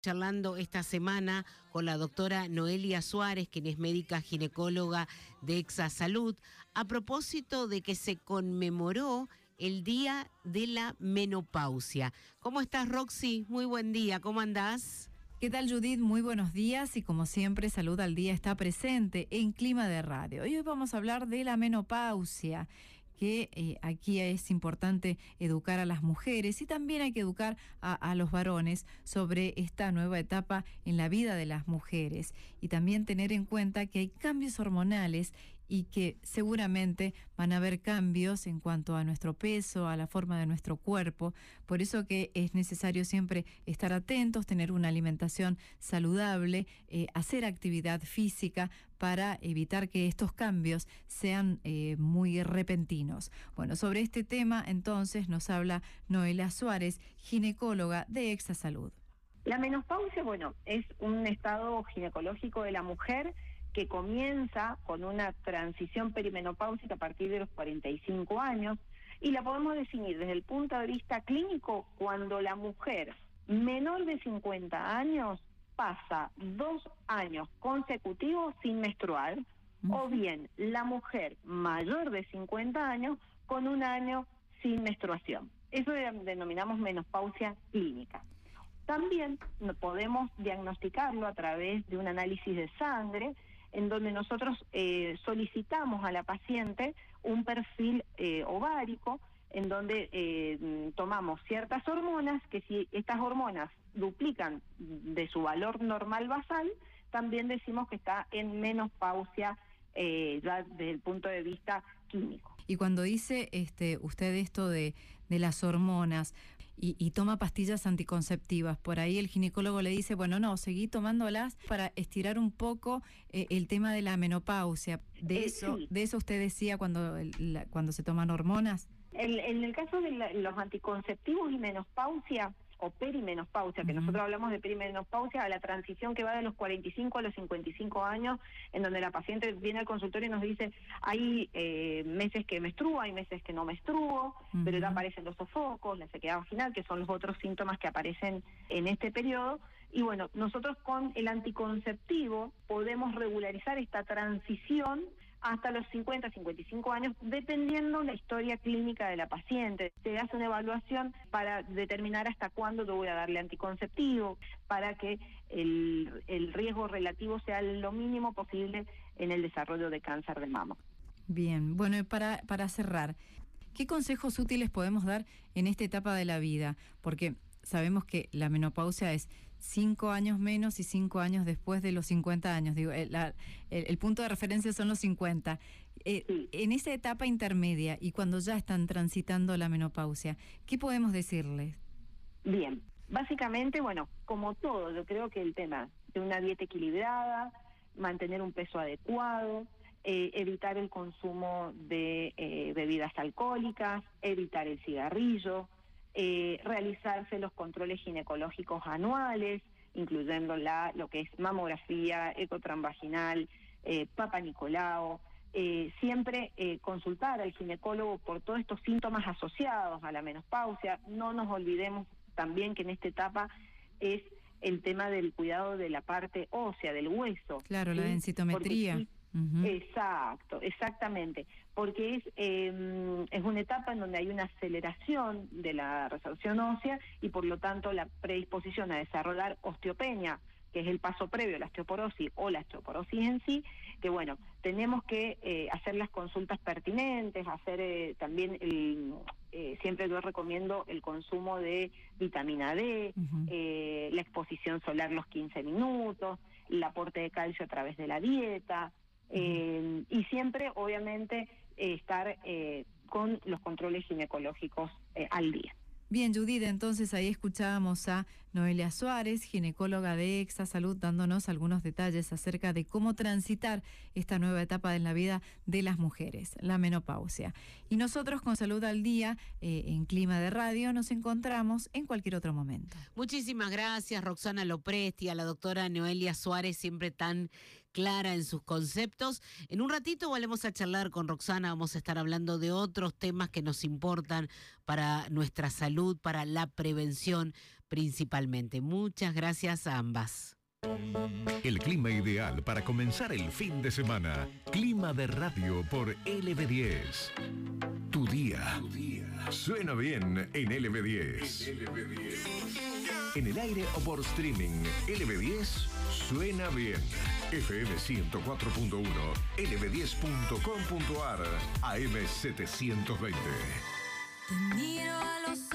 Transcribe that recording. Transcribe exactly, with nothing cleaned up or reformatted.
Charlando esta semana con la doctora Noelia Suárez, quien es médica ginecóloga de Exasalud, a propósito de que se conmemoró el Día de la Menopausia. ¿Cómo estás, Roxy? Muy buen día, ¿cómo andás? ¿Qué tal, Judith? Muy buenos días y como siempre, Salud al Día está presente en Clima de Radio. Y hoy vamos a hablar de la menopausia, que eh, aquí es importante educar a las mujeres y también hay que educar a, a los varones sobre esta nueva etapa en la vida de las mujeres y también tener en cuenta que hay cambios hormonales y que seguramente van a haber cambios en cuanto a nuestro peso, a la forma de nuestro cuerpo. Por eso que es necesario siempre estar atentos, tener una alimentación saludable, eh, hacer actividad física para evitar que estos cambios sean eh, muy repentinos. Bueno, sobre este tema entonces nos habla Noelia Suárez, ginecóloga de Exasalud. La menopausia, bueno, es un estado ginecológico de la mujer que comienza con una transición perimenopáusica a partir de los cuarenta y cinco años y la podemos definir desde el punto de vista clínico cuando la mujer menor de cincuenta años pasa dos años consecutivos sin menstruar, uh-huh. o bien la mujer mayor de cincuenta años con un año sin menstruación. Eso denominamos menopausia clínica. También podemos diagnosticarlo a través de un análisis de sangre, en donde nosotros eh, solicitamos a la paciente un perfil eh, ovárico, en donde eh, tomamos ciertas hormonas, que si estas hormonas duplican de su valor normal basal, también decimos que está en menopausia eh, ya desde el punto de vista químico. Y cuando dice este usted esto de, de las hormonas y, y toma pastillas anticonceptivas, por ahí el ginecólogo le dice, bueno, no, seguí tomándolas para estirar un poco eh, el tema de la menopausia. De eh, eso sí. de eso usted decía cuando, la, cuando se toman hormonas. En, en el caso de la, los anticonceptivos y menopausia, o perimenopausia, que uh-huh. nosotros hablamos de perimenopausia, a la transición que va de los cuarenta y cinco a los cincuenta y cinco años, en donde la paciente viene al consultorio y nos dice, hay eh, meses que menstruo, hay meses que no menstruo, uh-huh. pero ya aparecen los sofocos, la sequedad vaginal, que son los otros síntomas que aparecen en este periodo. Y bueno, nosotros con el anticonceptivo podemos regularizar esta transición hasta los cincuenta, cincuenta y cinco años, dependiendo la historia clínica de la paciente. Se hace una evaluación para determinar hasta cuándo yo voy a darle anticonceptivo, para que el, el riesgo relativo sea lo mínimo posible en el desarrollo de cáncer de mama. Bien, bueno, y para, para cerrar, ¿qué consejos útiles podemos dar en esta etapa de la vida? Porque sabemos que la menopausia es cinco años menos y cinco años después de los cincuenta años. Digo, el, la, el, el punto de referencia son los cincuenta. Eh, sí. En esa etapa intermedia y cuando ya están transitando la menopausia, ¿qué podemos decirles? Bien, básicamente, bueno, como todo, yo creo que el tema de una dieta equilibrada, mantener un peso adecuado, eh, evitar el consumo de eh, bebidas alcohólicas, evitar el cigarrillo, Eh, realizarse los controles ginecológicos anuales, incluyendo la lo que es mamografía, ecotransvaginal, eh, Papa Nicolau, eh, siempre eh, consultar al ginecólogo por todos estos síntomas asociados a la menopausia. No nos olvidemos también que en esta etapa es el tema del cuidado de la parte ósea, del hueso. Claro, ¿sí? La densitometría. Porque, Uh-huh. Exacto, exactamente, porque es eh, es una etapa en donde hay una aceleración de la resorción ósea y por lo tanto la predisposición a desarrollar osteopenia, que es el paso previo a la osteoporosis o la osteoporosis en sí, que bueno, tenemos que eh, hacer las consultas pertinentes, hacer eh, también el... Eh, siempre yo recomiendo el consumo de vitamina D, uh-huh. eh, la exposición solar los quince minutos, el aporte de calcio a través de la dieta. Eh, y siempre, obviamente, eh, estar eh, con los controles ginecológicos eh, al día. Bien, Judith, entonces ahí escuchábamos a Noelia Suárez, ginecóloga de Exasalud, dándonos algunos detalles acerca de cómo transitar esta nueva etapa en la vida de las mujeres, la menopausia. Y nosotros con Salud al Día, eh, en Clima de Radio, nos encontramos en cualquier otro momento. Muchísimas gracias, Roxana Lopresti, a la doctora Noelia Suárez, siempre tan clara en sus conceptos. En un ratito volvemos a charlar con Roxana, vamos a estar hablando de otros temas que nos importan para nuestra salud, para la prevención, principalmente. Muchas gracias a ambas. El clima ideal para comenzar el fin de semana. Clima de radio por L B diez. Tu día, tu día suena bien en L B diez. En el aire o por streaming, L B diez suena bien. F M ciento cuatro punto uno, L B diez punto com punto A R, A M setecientos veinte. Te miro a los